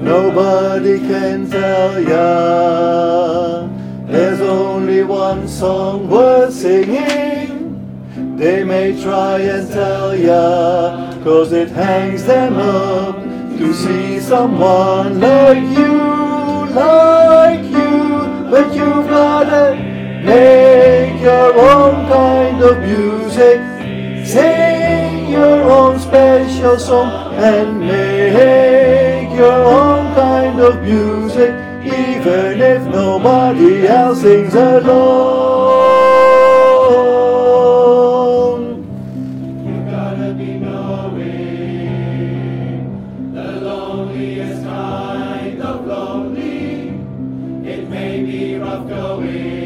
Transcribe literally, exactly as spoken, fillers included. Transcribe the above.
Nobody can tell ya. There's only one song worth singing. They may try and tell ya, 'cause it hangs them up to see someone like you, like you. But you've gotta make your own kind of music, sing your own special song, and make your own kind of music, even if nobody else sings along. You gotta be knowing the loneliest kind of lonely. It may be rough going.